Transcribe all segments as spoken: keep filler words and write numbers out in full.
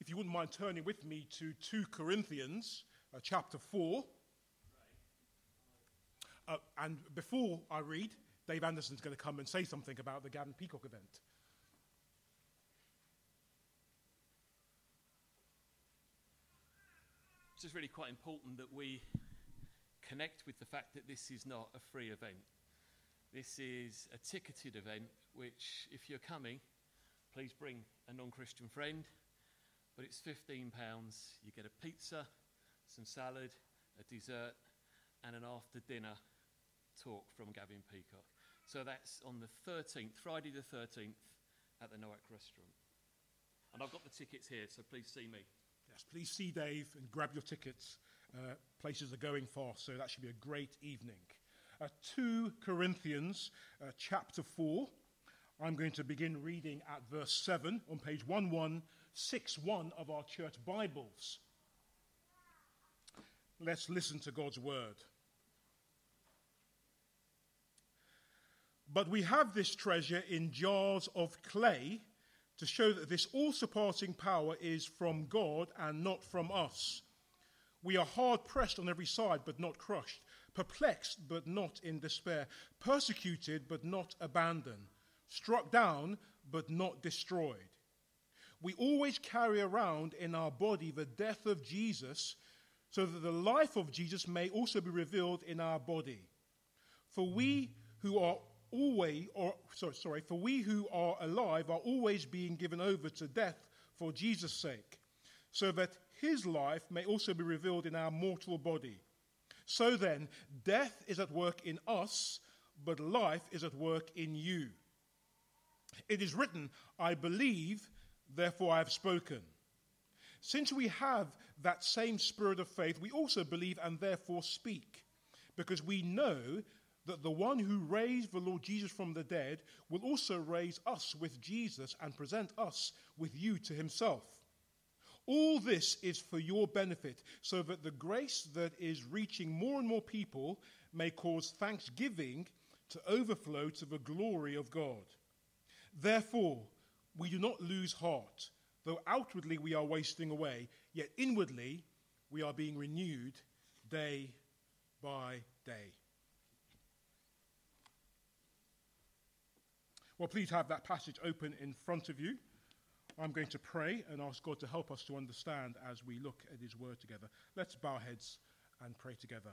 if you wouldn't mind turning with me to Second Corinthians uh, chapter four. Uh, and before I read, Dave Anderson's going to come and say something about the Gavin Peacock event. It's just really quite important that we connect with the fact that this is not a free event. This is a ticketed event, which, if you're coming, please bring a non-Christian friend. But it's fifteen pounds. You get a pizza, some salad, a dessert, and an after-dinner talk from Gavin Peacock. So that's on the thirteenth, Friday the thirteenth, at the Noack restaurant. And I've got the tickets here, so please see me. Yes, please see Dave and grab your tickets. Uh, places are going fast, so that should be a great evening. Uh, Second Corinthians uh, chapter four. I'm going to begin reading at verse seven on page eleven sixty-one of our church Bibles. Let's listen to God's word. But we have this treasure in jars of clay to show that this all-surpassing power is from God and not from us. We are hard-pressed on every side, but not crushed, perplexed, but not in despair, persecuted, but not abandoned, struck down, but not destroyed. We always carry around in our body the death of Jesus, so that the life of Jesus may also be revealed in our body. For we who are always, or sorry, sorry, for we who are alive are always being given over to death for Jesus' sake, so that his life may also be revealed in our mortal body. So then, death is at work in us, but life is at work in you. It is written, I believe, therefore I have spoken. Since we have that same spirit of faith, we also believe and therefore speak, because we know that the one who raised the Lord Jesus from the dead will also raise us with Jesus and present us with you to himself. All this is for your benefit, so that the grace that is reaching more and more people may cause thanksgiving to overflow to the glory of God. Therefore, we do not lose heart, though outwardly we are wasting away, yet inwardly we are being renewed day by day. Well, please have that passage open in front of you. I'm going to pray and ask God to help us to understand as we look at his word together. Let's bow our heads and pray together.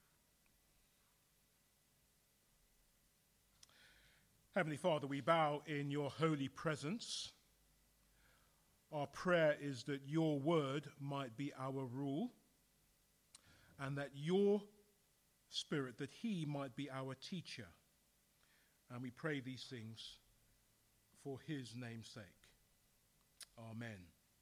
Heavenly Father, we bow in your holy presence. Our prayer is that your word might be our rule, and that your Spirit, that he might be our teacher. And we pray these things for his name's sake. Amen.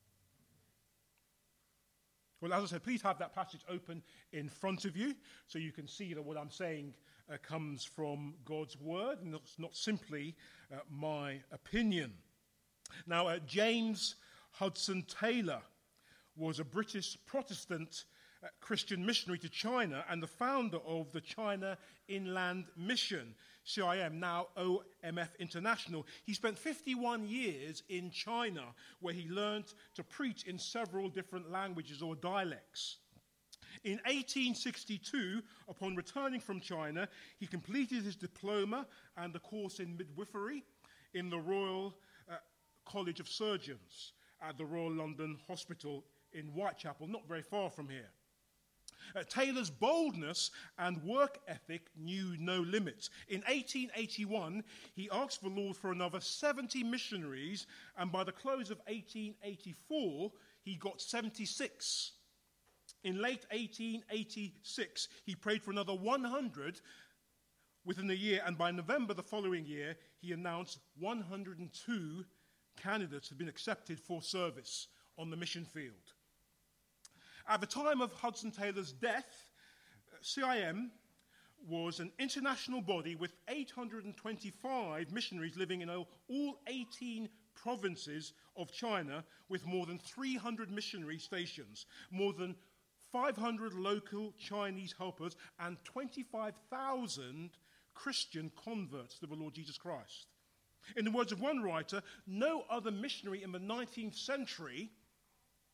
Well, as I said, please have that passage open in front of you so you can see that what I'm saying uh, comes from God's word and it's not simply uh, my opinion. Now, uh, James Hudson Taylor was a British Protestant uh, Christian missionary to China and the founder of the China Inland Mission, C I M, now O M F International. He spent fifty-one years in China, where he learned to preach in several different languages or dialects. In eighteen sixty-two, upon returning from China, he completed his diploma and a course in midwifery in the Royal uh, College of Surgeons at the Royal London Hospital in Whitechapel, not very far from here. Uh, Taylor's boldness and work ethic knew no limits. In eighteen eighty-one, he asked the Lord for another seventy missionaries, and by the close of eighteen eighty-four, he got seventy-six. In late eighteen eighty-six, he prayed for another one hundred within a year, and by November the following year, he announced one hundred two candidates had been accepted for service on the mission field. At the time of Hudson Taylor's death, C I M was an international body with eight hundred twenty-five missionaries living in all eighteen provinces of China, with more than three hundred missionary stations, more than five hundred local Chinese helpers, and twenty-five thousand Christian converts to the Lord Jesus Christ. In the words of one writer, no other missionary in the nineteenth century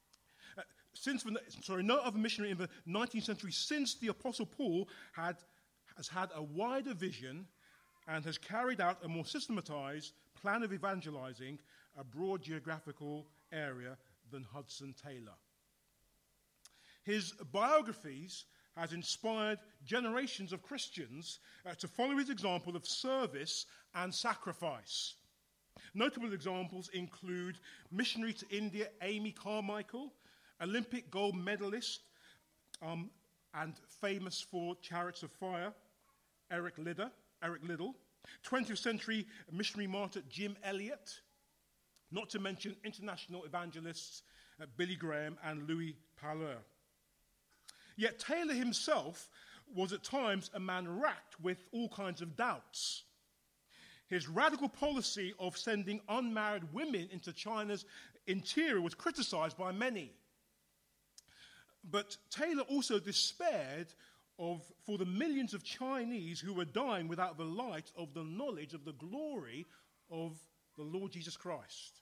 since the, sorry, no other missionary in the nineteenth century since the Apostle Paul had, has had a wider vision and has carried out a more systematized plan of evangelizing a broad geographical area than Hudson Taylor. His biographies has inspired generations of Christians uh, to follow his example of service and sacrifice. Notable examples include missionary to India Amy Carmichael, Olympic gold medalist um, and famous for Chariots of Fire, Eric Liddell, Eric Liddell, twentieth century missionary martyr Jim Elliot, not to mention international evangelists uh, Billy Graham and Louis Palau. Yet Taylor himself was at times a man racked with all kinds of doubts. His radical policy of sending unmarried women into China's interior was criticized by many. But Taylor also despaired of, for the millions of Chinese who were dying without the light of the knowledge of the glory of the Lord Jesus Christ.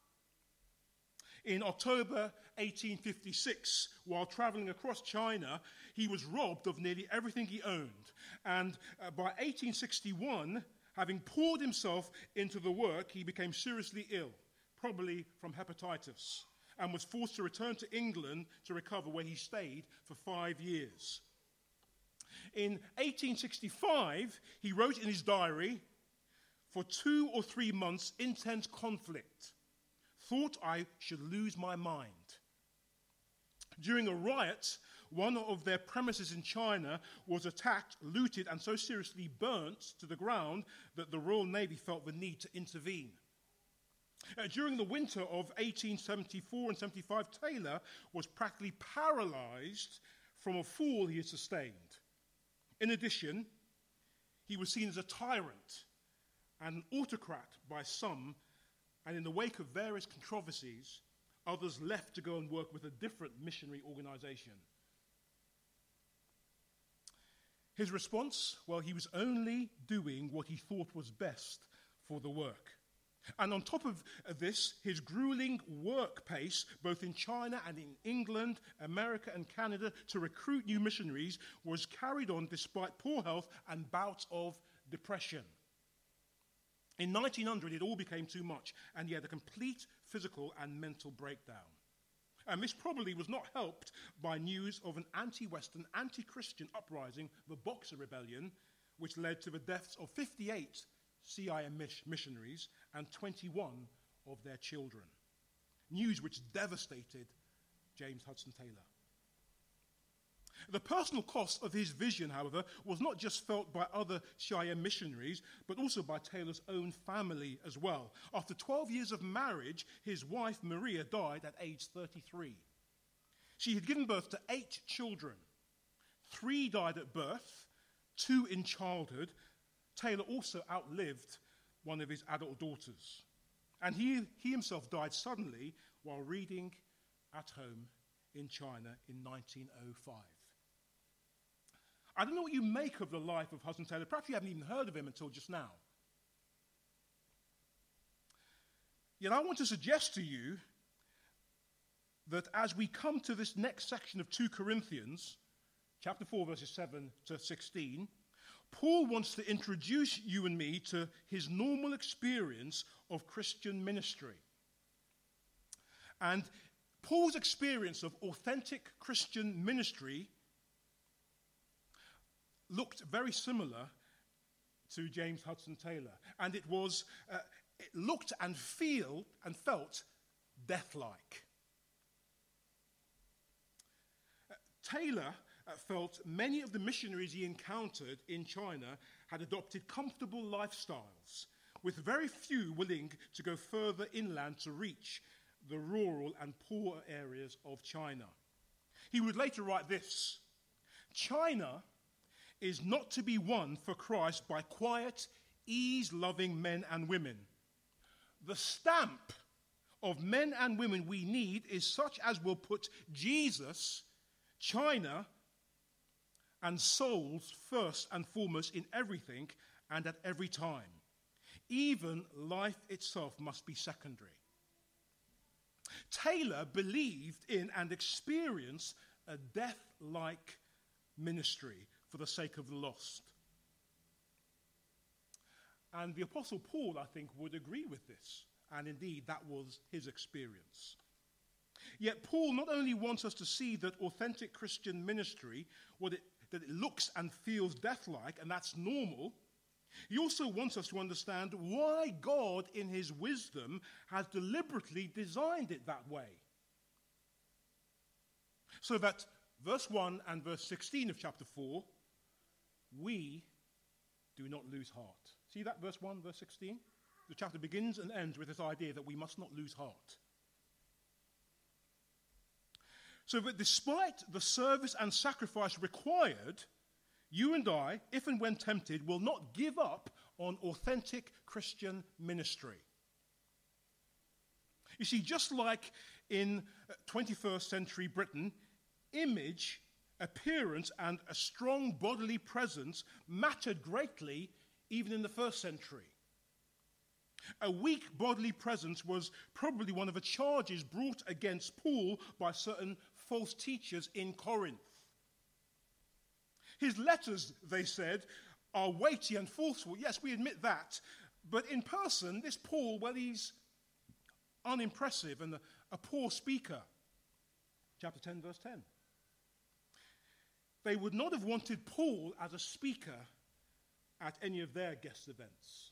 In October eighteen fifty-six, while traveling across China, he was robbed of nearly everything he owned. And uh, by eighteen sixty-one, having poured himself into the work, he became seriously ill, probably from hepatitis, and was forced to return to England to recover, where he stayed for five years. In eighteen sixty-five, he wrote in his diary, "For two or three months, intense conflict. Thought I should lose my mind." During a riot, one of their premises in China was attacked, looted, and so seriously burnt to the ground that the Royal Navy felt the need to intervene. Uh, during the winter of eighteen seventy-four and seventy-five, Taylor was practically paralyzed from a fall he had sustained. In addition, he was seen as a tyrant and an autocrat by some, and in the wake of various controversies, others left to go and work with a different missionary organization. His response? Well, he was only doing what he thought was best for the work. And on top of this, his grueling work pace, both in China and in England, America, and Canada, to recruit new missionaries, was carried on despite poor health and bouts of depression. In nineteen hundred, it all became too much, and he had a complete physical and mental breakdown. And this probably was not helped by news of an anti-Western, anti-Christian uprising, the Boxer Rebellion, which led to the deaths of fifty-eight C I M missionaries and twenty-one of their children. News which devastated James Hudson Taylor. The personal cost of his vision, however, was not just felt by other C I M missionaries, but also by Taylor's own family as well. After twelve years of marriage, his wife, Maria, died at age thirty-three. She had given birth to eight children. Three died at birth, two in childhood. Taylor also outlived one of his adult daughters. And he, he himself died suddenly while reading at home in China in nineteen oh five. I don't know what you make of the life of Hudson Taylor. Perhaps you haven't even heard of him until just now. Yet I want to suggest to you that as we come to this next section of Second Corinthians, chapter four, verses seven to sixteen, Paul wants to introduce you and me to his normal experience of Christian ministry. And Paul's experience of authentic Christian ministry looked very similar to James Hudson Taylor. And it was, uh, it looked and feel and felt death-like. Uh, Taylor uh, felt many of the missionaries he encountered in China had adopted comfortable lifestyles, with very few willing to go further inland to reach the rural and poor areas of China. He would later write this: China is not to be won for Christ by quiet, ease-loving men and women. The stamp of men and women we need is such as will put Jesus, China, and souls first and foremost in everything and at every time. Even life itself must be secondary. Taylor believed in and experienced a death-like ministry for the sake of the lost. And the Apostle Paul, I think, would agree with this. And indeed, that was his experience. Yet Paul not only wants us to see that authentic Christian ministry, what it, that it looks and feels death-like, and that's normal, he also wants us to understand why God, in his wisdom, has deliberately designed it that way. So that verse one and verse sixteen of chapter four, we do not lose heart. See that, verse one, verse sixteen? The chapter begins and ends with this idea that we must not lose heart. So that despite the service and sacrifice required, you and I, if and when tempted, will not give up on authentic Christian ministry. You see, just like in twenty-first century Britain, image, appearance, and a strong bodily presence mattered greatly even in the first century. A weak bodily presence was probably one of the charges brought against Paul by certain false teachers in Corinth. His letters, they said, are weighty and forceful. Yes, we admit that. But in person, this Paul, well, he's unimpressive and a, a poor speaker. Chapter ten, verse ten. They would not have wanted Paul as a speaker at any of their guest events.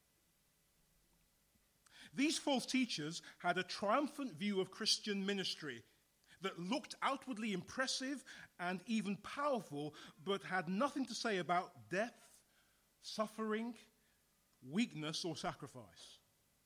These false teachers had a triumphant view of Christian ministry that looked outwardly impressive and even powerful, but had nothing to say about death, suffering, weakness, or sacrifice.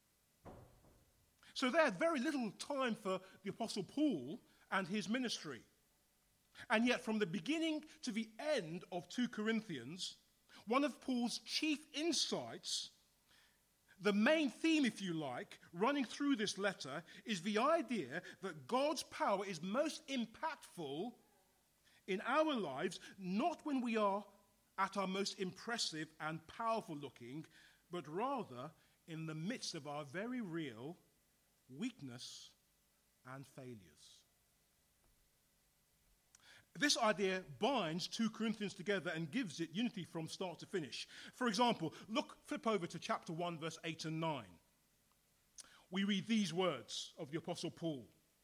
So they had very little time for the Apostle Paul and his ministry. And yet, from the beginning to the end of Second Corinthians, one of Paul's chief insights, the main theme, if you like, running through this letter, is the idea that God's power is most impactful in our lives, not when we are at our most impressive and powerful looking, but rather in the midst of our very real weakness and failures. This idea binds Second Corinthians together and gives it unity from start to finish. For example, look, flip over to chapter one, verse eight and nine. We read these words of the Apostle Paul.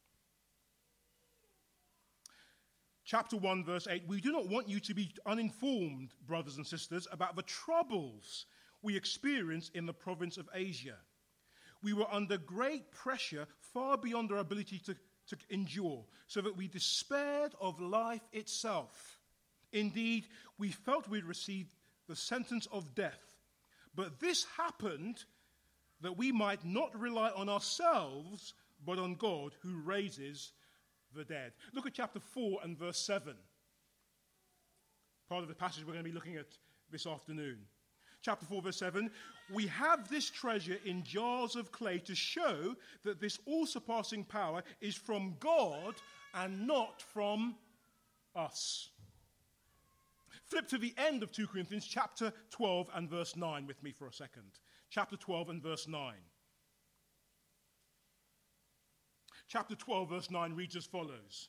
Chapter one, verse eight, we do not want you to be uninformed, brothers and sisters, about the troubles we experienced in the province of Asia. We were under great pressure, far beyond our ability to to endure, so that we despaired of life itself. Indeed, we felt we'd received the sentence of death. But this happened that we might not rely on ourselves, but on God who raises the dead. Look at chapter four and verse seven. Part of the passage we're going to be looking at this afternoon. Chapter four, verse seven, we have this treasure in jars of clay to show that this all-surpassing power is from God and not from us. Flip to the end of Second Corinthians, chapter twelve and verse nine with me for a second. Chapter twelve and verse nine. Chapter twelve, verse nine reads as follows.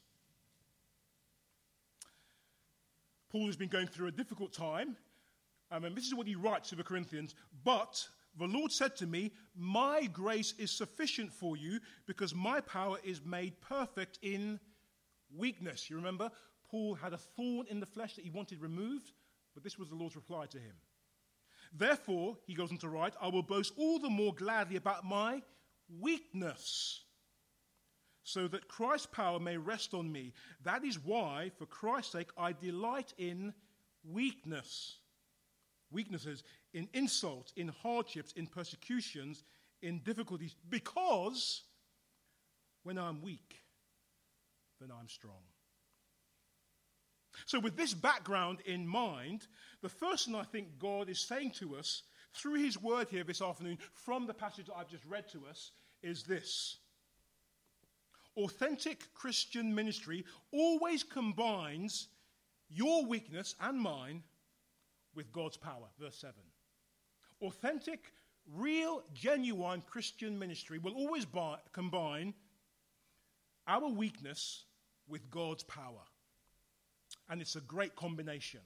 Paul has been going through a difficult time. Um, and this is what he writes to the Corinthians. But the Lord said to me, my grace is sufficient for you because my power is made perfect in weakness. You remember, Paul had a thorn in the flesh that he wanted removed, but this was the Lord's reply to him. Therefore, he goes on to write, I will boast all the more gladly about my weakness, so that Christ's power may rest on me. That is why, for Christ's sake, I delight in weakness. Weaknesses, in insults, in hardships, in persecutions, in difficulties, because when I'm weak, then I'm strong. So with this background in mind, the first thing I think God is saying to us through his word here this afternoon from the passage that I've just read to us is this. Authentic Christian ministry always combines your weakness and mine with God's power. Verse seven. Authentic, real, genuine Christian ministry will always buy, combine our weakness with God's power. And it's a great combination.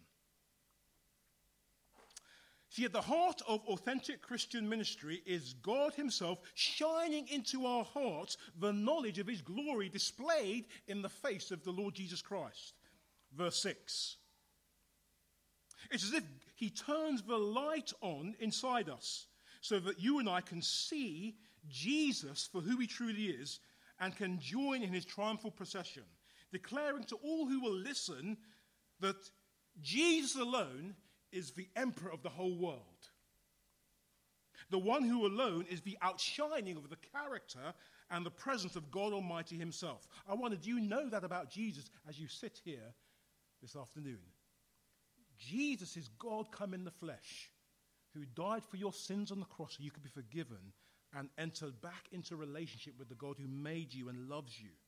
See, at the heart of authentic Christian ministry is God himself shining into our hearts the knowledge of his glory displayed in the face of the Lord Jesus Christ. Verse six. It's as if he turns the light on inside us so that you and I can see Jesus for who he truly is and can join in his triumphal procession, declaring to all who will listen that Jesus alone is the emperor of the whole world. The one who alone is the outshining of the character and the presence of God Almighty himself. I wonder, do you know that about Jesus as you sit here this afternoon? Jesus is God come in the flesh, who died for your sins on the cross so you could be forgiven and entered back into relationship with the God who made you and loves you.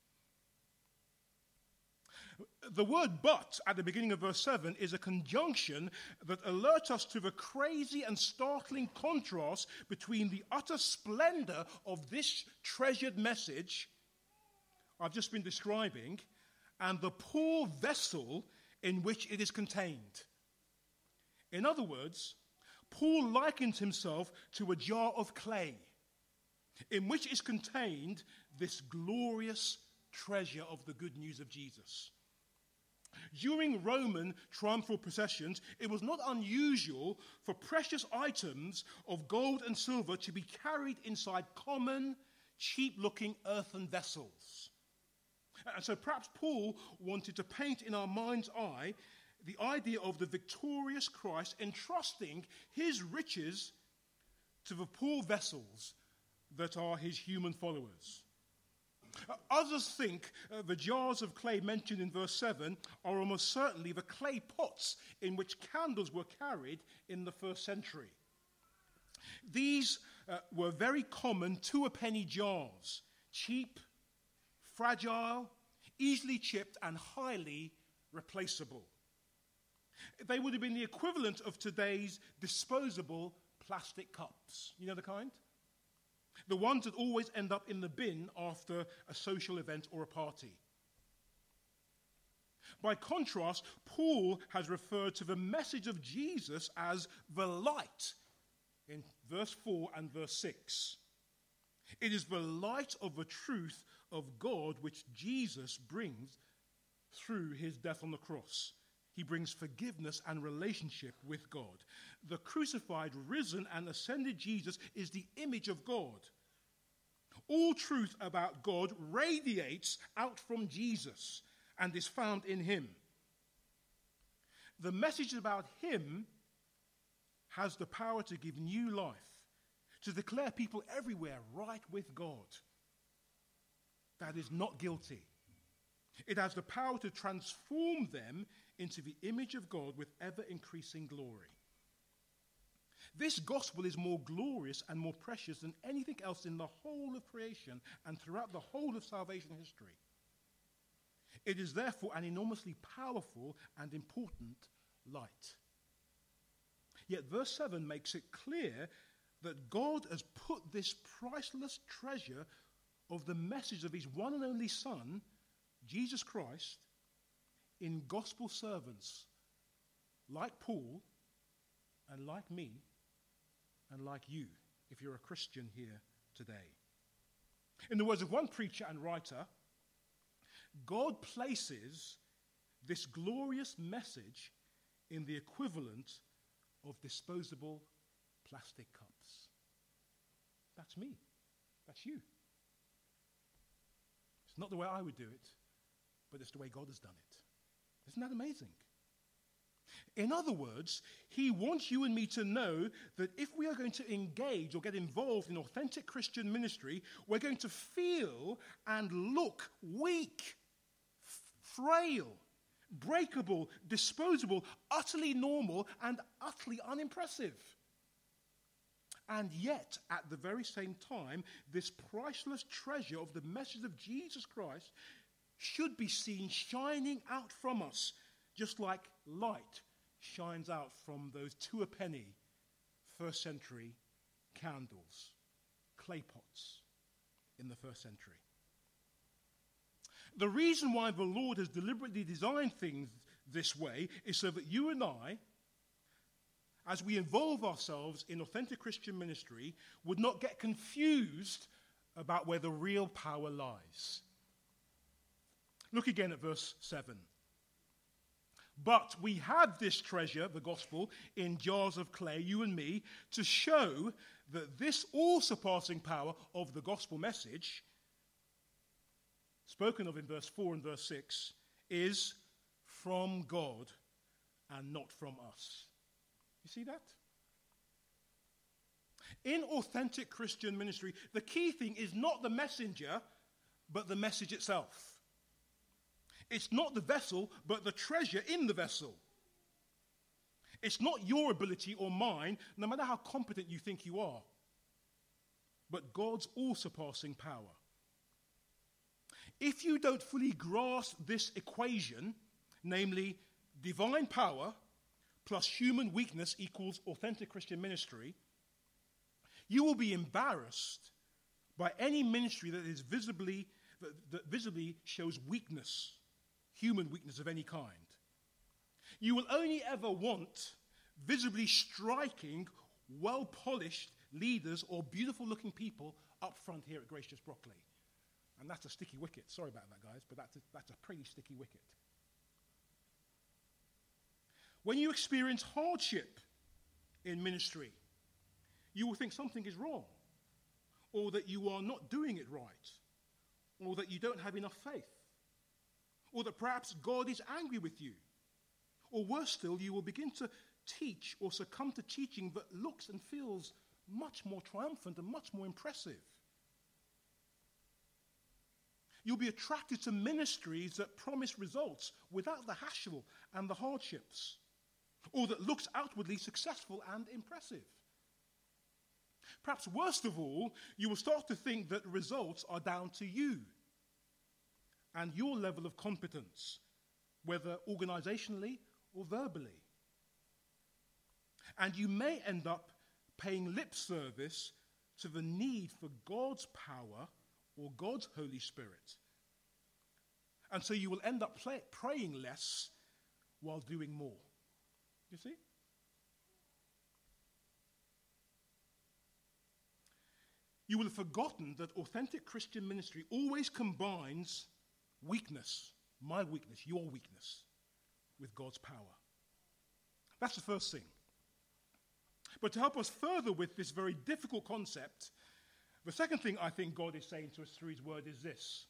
The word but at the beginning of verse seven is a conjunction that alerts us to the crazy and startling contrast between the utter splendor of this treasured message I've just been describing and the poor vessel in which it is contained. In other words, Paul likens himself to a jar of clay in which is contained this glorious treasure of the good news of Jesus. During Roman triumphal processions, it was not unusual for precious items of gold and silver to be carried inside common, cheap-looking earthen vessels. And so perhaps Paul wanted to paint in our mind's eye the idea of the victorious Christ entrusting his riches to the poor vessels that are his human followers. Uh, others think uh, the jars of clay mentioned in verse seven are almost certainly the clay pots in which candles were carried in the first century. These uh, were very common two-a-penny jars, cheap, fragile, easily chipped, and highly replaceable. They would have been the equivalent of today's disposable plastic cups. You know the kind? The ones that always end up in the bin after a social event or a party. By contrast, Paul has referred to the message of Jesus as the light in verse four and verse six. It is the light of the truth of God which Jesus brings through his death on the cross. He brings forgiveness and relationship with God. The crucified, risen, and ascended Jesus is the image of God. All truth about God radiates out from Jesus and is found in him. The message about him has the power to give new life, to declare people everywhere right with God. That is not guilty. It has the power to transform them into the image of God with ever-increasing glory. This gospel is more glorious and more precious than anything else in the whole of creation and throughout the whole of salvation history. It is therefore an enormously powerful and important light. Yet verse seven makes it clear that God has put this priceless treasure of the message of his one and only Son, Jesus Christ, in gospel servants like Paul and like me and like you, if you're a Christian here today. In the words of one preacher and writer, God places this glorious message in the equivalent of disposable plastic cups. That's me. That's you. It's not the way I would do it, but it's the way God has done it. Isn't that amazing? In other words, he wants you and me to know that if we are going to engage or get involved in authentic Christian ministry, we're going to feel and look weak, f- frail, breakable, disposable, utterly normal, and utterly unimpressive. And yet, at the very same time, this priceless treasure of the message of Jesus Christ should be seen shining out from us, just like light shines out from those two-a-penny first century candles, clay pots in the first century. The reason why the Lord has deliberately designed things this way is so that you and I, as we involve ourselves in authentic Christian ministry, would not get confused about where the real power lies. Look again at verse seven. But we have this treasure, the gospel, in jars of clay, you and me, to show that this all-surpassing power of the gospel message, spoken of in verse four and verse six, is from God and not from us. You see that? In authentic Christian ministry, the key thing is not the messenger, but the message itself. It's not the vessel, but the treasure in the vessel. It's not your ability or mine, no matter how competent you think you are, but God's all-surpassing power. If you don't fully grasp this equation, namely divine power plus human weakness equals authentic Christian ministry, you will be embarrassed by any ministry that is visibly that, that visibly shows weakness, human weakness of any kind. You will only ever want visibly striking, well-polished leaders or beautiful-looking people up front here at Grace Church Brockley. And that's a sticky wicket. Sorry about that, guys, but that's a, that's a pretty sticky wicket. When you experience hardship in ministry, you will think something is wrong, or that you are not doing it right, or that you don't have enough faith, or that perhaps God is angry with you. Or worse still, you will begin to teach or succumb to teaching that looks and feels much more triumphant and much more impressive. You'll be attracted to ministries that promise results without the hassle and the hardships, or that looks outwardly successful and impressive. Perhaps worst of all, you will start to think that results are down to you and your level of competence, whether organizationally or verbally. And you may end up paying lip service to the need for God's power or God's Holy Spirit. And so you will end up play, praying less while doing more. You see? You will have forgotten that authentic Christian ministry always combines weakness, my weakness, your weakness, with God's power. That's the first thing. But to help us further with this very difficult concept, the second thing I think God is saying to us through his word is this.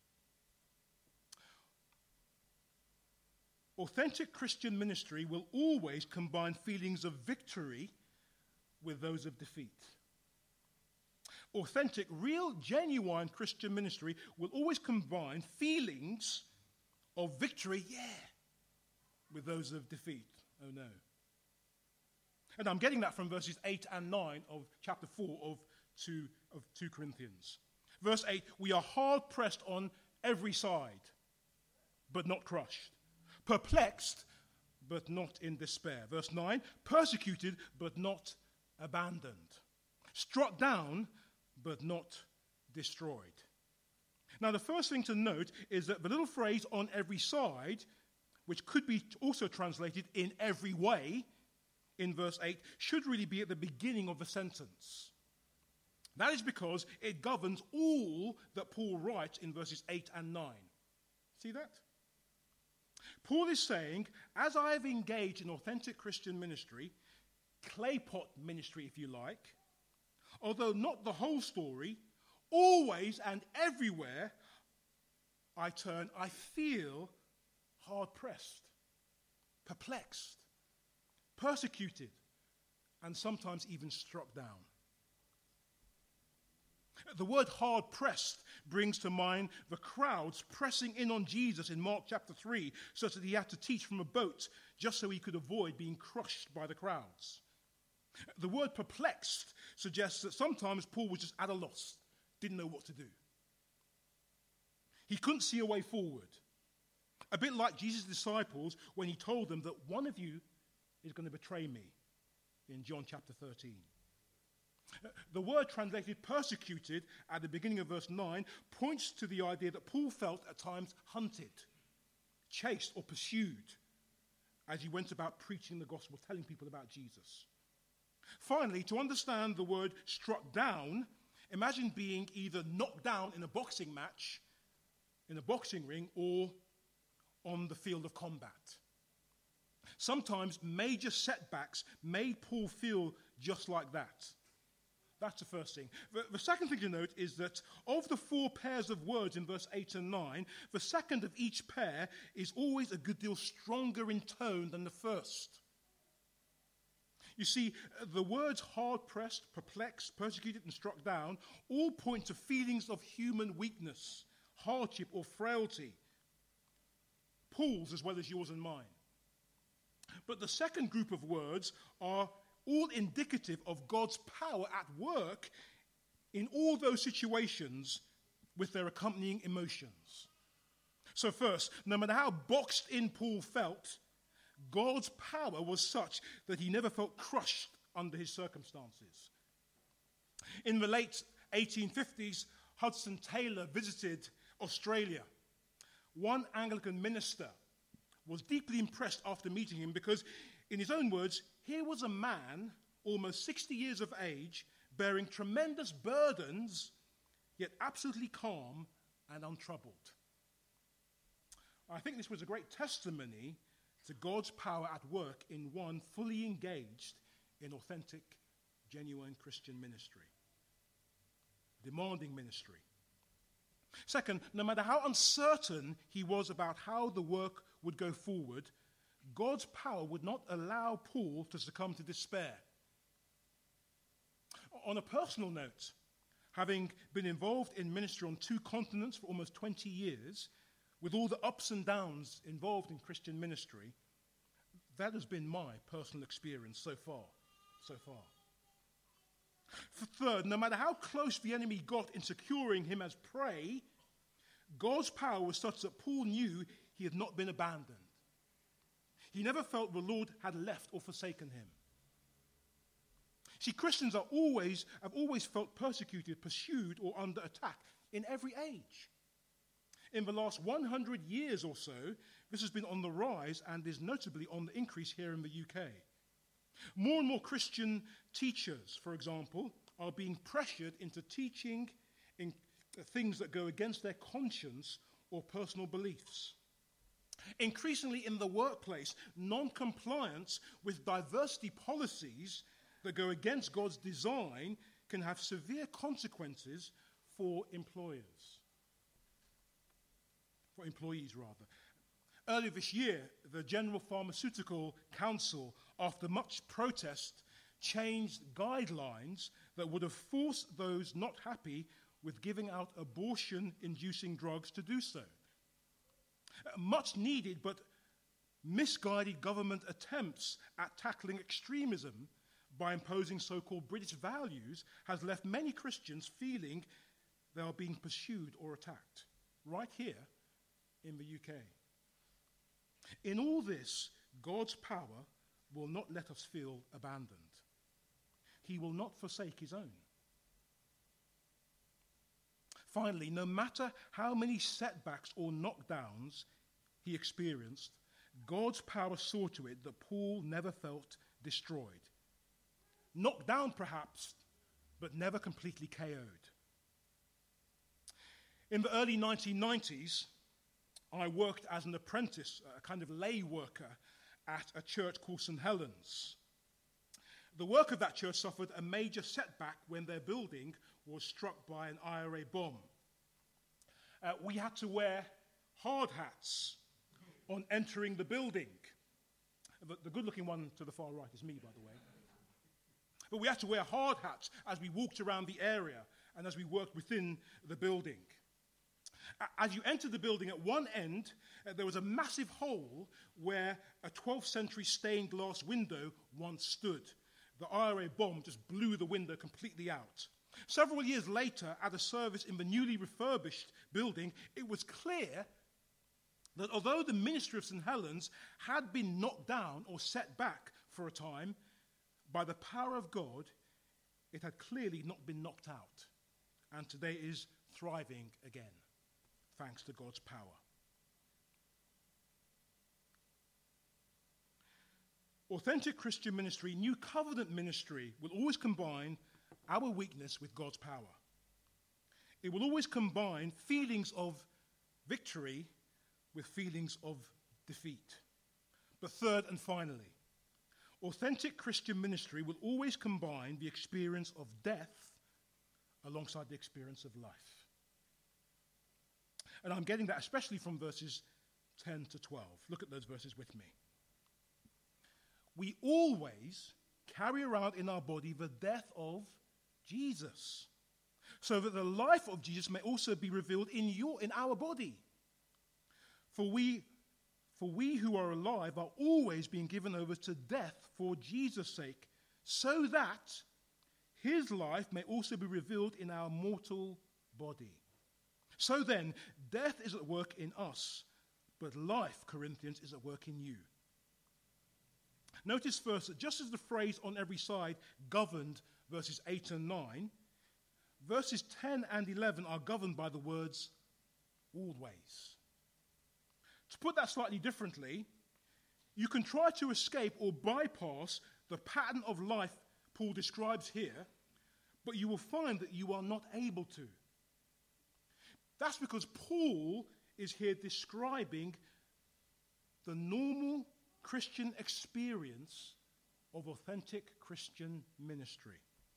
Authentic Christian ministry will always combine feelings of victory with those of defeat. Authentic, real, genuine Christian ministry will always combine feelings of victory, yeah, with those of defeat. Oh no. And I'm getting that from verses eight and nine of chapter four of two, of two Corinthians. Verse eight, we are hard pressed on every side, but not crushed. Perplexed, but not in despair. Verse nine, persecuted, but not abandoned. Struck down, but not destroyed. Now, the first thing to note is that the little phrase on every side, which could be also translated in every way in verse eight, should really be at the beginning of the sentence. That is because it governs all that Paul writes in verses eight and nine. See that? Paul is saying, as I have engaged in authentic Christian ministry, clay pot ministry if you like, although not the whole story, always and everywhere I turn, I feel hard-pressed, perplexed, persecuted, and sometimes even struck down. The word hard-pressed brings to mind the crowds pressing in on Jesus in Mark chapter three, such that he had to teach from a boat just so he could avoid being crushed by the crowds. The word perplexed suggests that sometimes Paul was just at a loss, didn't know what to do. He couldn't see a way forward. A bit like Jesus' disciples when he told them that one of you is going to betray me in John chapter thirteen. The word translated persecuted at the beginning of verse nine points to the idea that Paul felt at times hunted, chased, or pursued as he went about preaching the gospel, telling people about Jesus. Finally, to understand the word struck down, imagine being either knocked down in a boxing match, in a boxing ring, or on the field of combat. Sometimes major setbacks made Paul feel just like that. That's the first thing. The, the second thing to note is that of the four pairs of words in verse eight and nine, the second of each pair is always a good deal stronger in tone than the first. You see, the words hard-pressed, perplexed, persecuted, and struck down all point to feelings of human weakness, hardship, or frailty. Paul's as well as yours and mine. But the second group of words are all indicative of God's power at work in all those situations with their accompanying emotions. So first, no matter how boxed in Paul felt, God's power was such that he never felt crushed under his circumstances. In the late eighteen fifties, Hudson Taylor visited Australia. One Anglican minister was deeply impressed after meeting him because, in his own words, here was a man, almost sixty years of age, bearing tremendous burdens, yet absolutely calm and untroubled. I think this was a great testimony to God's power at work in one fully engaged in authentic, genuine Christian ministry, demanding ministry. Second, no matter how uncertain he was about how the work would go forward, God's power would not allow Paul to succumb to despair. On a personal note, having been involved in ministry on two continents for almost twenty years, with all the ups and downs involved in Christian ministry, that has been my personal experience so far. So far. Third, no matter how close the enemy got in securing him as prey, God's power was such that Paul knew he had not been abandoned. He never felt the Lord had left or forsaken him. See, Christians are always, have always felt persecuted, pursued, or under attack in every age. In the last one hundred years or so, this has been on the rise and is notably on the increase here in the U K. More and more Christian teachers, for example, are being pressured into teaching in things that go against their conscience or personal beliefs. Increasingly in the workplace, non-compliance with diversity policies that go against God's design can have severe consequences for employers. For employees, rather. Earlier this year, the General Pharmaceutical Council, after much protest, changed guidelines that would have forced those not happy with giving out abortion-inducing drugs to do so. Much needed but misguided government attempts at tackling extremism by imposing so-called British values has left many Christians feeling they are being pursued or attacked, right here in the U K. In all this, God's power will not let us feel abandoned. He will not forsake his own. Finally, no matter how many setbacks or knockdowns he experienced, God's power saw to it that Paul never felt destroyed. Knocked down, perhaps, but never completely K O'd. In the early nineteen nineties, I worked as an apprentice, a kind of lay worker, at a church called Saint Helens. The work of that church suffered a major setback when their building was struck by an I R A bomb. Uh, we had to wear hard hats on entering the building. The, the good-looking one to the far right is me, by the way. But we had to wear hard hats as we walked around the area and as we worked within the building. As you entered the building, at one end, uh, there was a massive hole where a twelfth century stained glass window once stood. The I R A bomb just blew the window completely out. Several years later, at a service in the newly refurbished building, it was clear that although the ministry of Saint Helens had been knocked down or set back for a time, by the power of God, It had clearly not been knocked out, and today is thriving again, thanks to God's power. Authentic Christian ministry, New Covenant ministry, will always combine our weakness with God's power. It will always combine feelings of victory with feelings of defeat. But third and finally, authentic Christian ministry will always combine the experience of death alongside the experience of life. And I'm getting that especially from verses ten to twelve. Look at those verses with me. We always carry around in our body the death of Jesus, so that the life of Jesus may also be revealed in your in our body. For we for we who are alive are always being given over to death for Jesus' sake, so that his life may also be revealed in our mortal body. So then, death is at work in us, but life, Corinthians, is at work in you. Notice first that just as the phrase on every side governed verses eight and nine, verses ten and eleven are governed by the words always. To put that slightly differently, you can try to escape or bypass the pattern of life Paul describes here, but you will find that you are not able to. That's because Paul is here describing the normal Christian experience of authentic Christian ministry.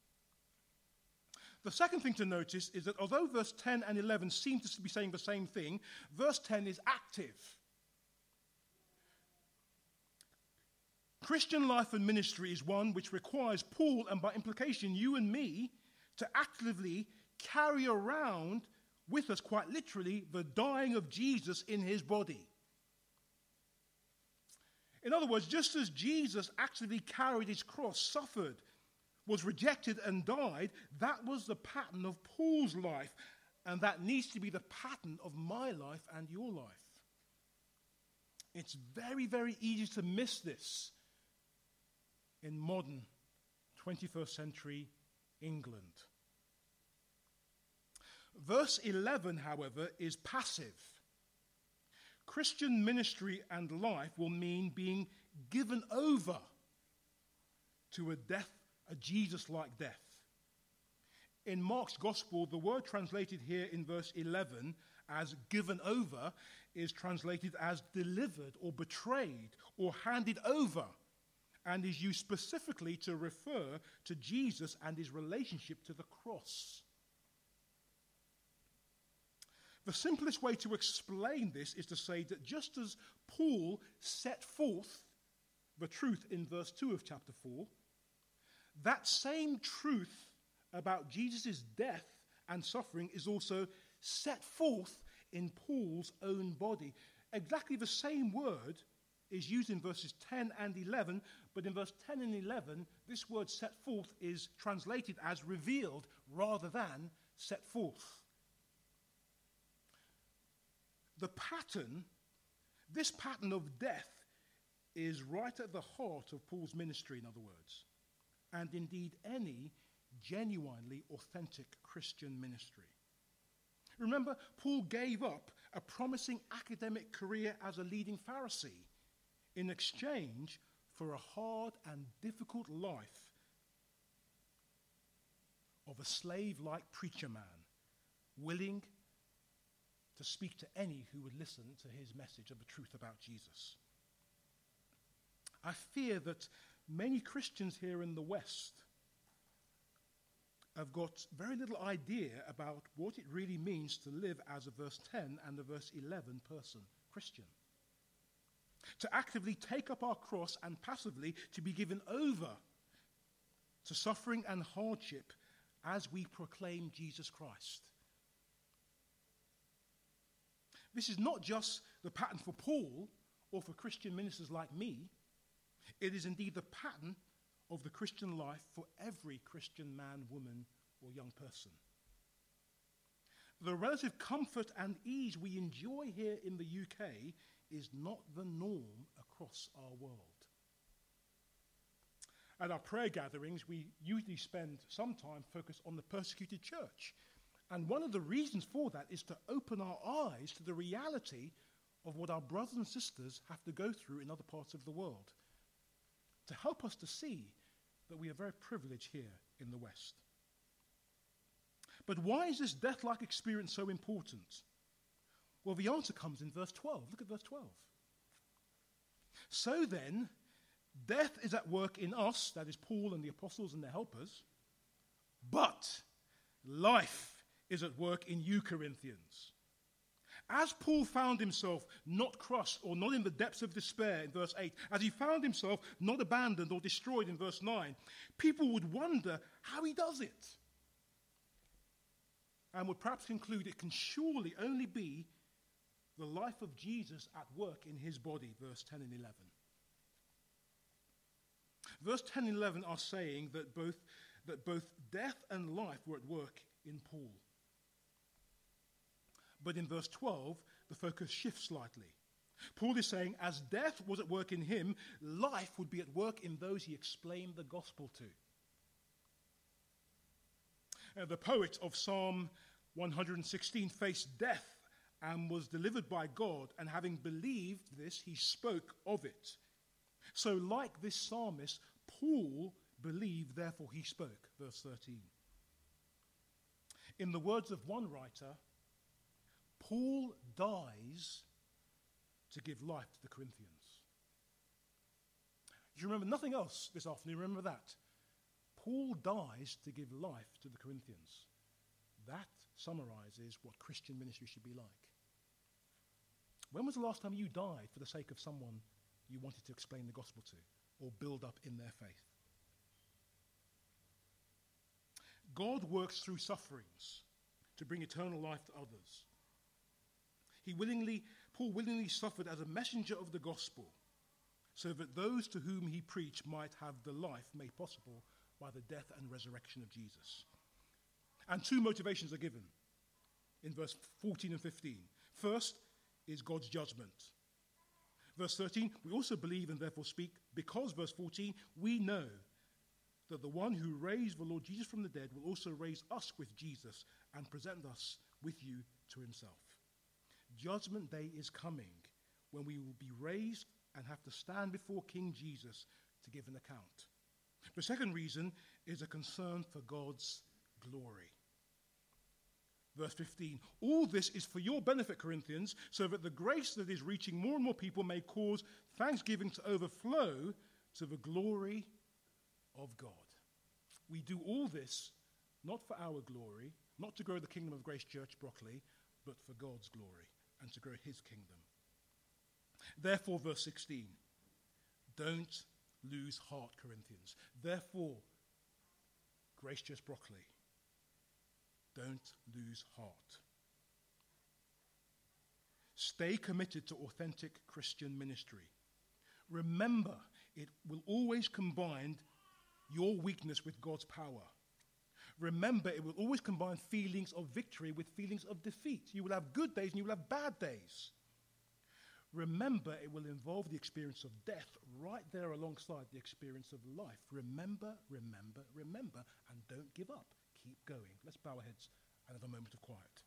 The second thing to notice is that although verse ten and eleven seem to be saying the same thing, verse ten is active. Christian life and ministry is one which requires Paul, and by implication you and me, to actively carry around with us, quite literally, the dying of Jesus in his body. In other words, just as Jesus actively carried his cross, suffered, was rejected and died, that was the pattern of Paul's life, and that needs to be the pattern of my life and your life. It's very, very easy to miss this in modern twenty-first century England. Verse eleven, however, is passive. Christian ministry and life will mean being given over to a death, a Jesus-like death. In Mark's gospel, the word translated here in verse eleven as given over is translated as delivered or betrayed or handed over, and is used specifically to refer to Jesus and his relationship to the cross. The simplest way to explain this is to say that just as Paul set forth the truth in verse two of chapter four, that same truth about Jesus' death and suffering is also set forth in Paul's own body. Exactly the same word is used in verses ten and eleven, but in verse ten and eleven, this word set forth is translated as revealed rather than set forth. The pattern, this pattern of death, is right at the heart of Paul's ministry, in other words, and indeed any genuinely authentic Christian ministry. Remember, Paul gave up a promising academic career as a leading Pharisee in exchange for a hard and difficult life of a slave-like preacher man, willing to speak to any who would listen to his message of the truth about Jesus. I fear that many Christians here in the West have got very little idea about what it really means to live as a verse ten and a verse eleven person Christian. To actively take up our cross and passively to be given over to suffering and hardship as we proclaim Jesus Christ. This is not just the pattern for Paul or for Christian ministers like me. It is indeed the pattern of the Christian life for every Christian man, woman, or young person. The relative comfort and ease we enjoy here in the U K is not the norm across our world. at our prayer gatherings, we usually spend some time focused on the persecuted church. And one of the reasons for that is to open our eyes to the reality of what our brothers and sisters have to go through in other parts of the world, to help us to see that we are very privileged here in the West. But why is this death-like experience so important? Well, the answer comes in verse twelve. Look at verse twelve. So then, death is at work in us, that is Paul and the apostles and their helpers, but life is at work in you, Corinthians. As Paul found himself not crushed or not in the depths of despair in verse eight, as he found himself not abandoned or destroyed in verse nine, people would wonder how he does it. And would perhaps conclude it can surely only be the life of Jesus at work in his body, verse ten and eleven. Verse ten and eleven are saying that both, that both death and life were at work in Paul. But in verse twelve, the focus shifts slightly. Paul is saying, as death was at work in him, life would be at work in those he explained the gospel to. Uh, the poet of Psalm one hundred sixteen faced death and was delivered by God, and having believed this, he spoke of it. So like this psalmist, Paul believed, therefore he spoke, verse thirteen. In the words of one writer, Paul dies to give life to the Corinthians. Do you remember nothing else this afternoon? Remember that. Paul dies to give life to the Corinthians. That summarizes what Christian ministry should be like. When was the last time you died for the sake of someone you wanted to explain the gospel to or build up in their faith? God works through sufferings to bring eternal life to others. He willingly, Paul willingly suffered as a messenger of the gospel so that those to whom he preached might have the life made possible by the death and resurrection of Jesus. And two motivations are given in verse fourteen and fifteen. First is God's judgment. Verse thirteen, we also believe and therefore speak because, verse fourteen, we know that the one who raised the Lord Jesus from the dead will also raise us with Jesus and present us with you to himself. Judgment day is coming when we will be raised and have to stand before King Jesus to give an account. The second reason is a concern for God's glory. Verse fifteen, all this is for your benefit, Corinthians, so that the grace that is reaching more and more people may cause thanksgiving to overflow to the glory of God. We do all this not for our glory, not to grow the Kingdom of Grace Church, Brockley, but for God's glory and to grow his kingdom. Therefore, verse sixteen, don't lose heart, Corinthians. Therefore, Grace Church, Brockley, don't lose heart. Stay committed to authentic Christian ministry. Remember, it will always combine your weakness with God's power. Remember, it will always combine feelings of victory with feelings of defeat. You will have good days and you will have bad days. Remember, it will involve the experience of death right there alongside the experience of life. Remember, remember, remember, and don't give up. Keep going. Let's bow our heads and have a moment of quiet.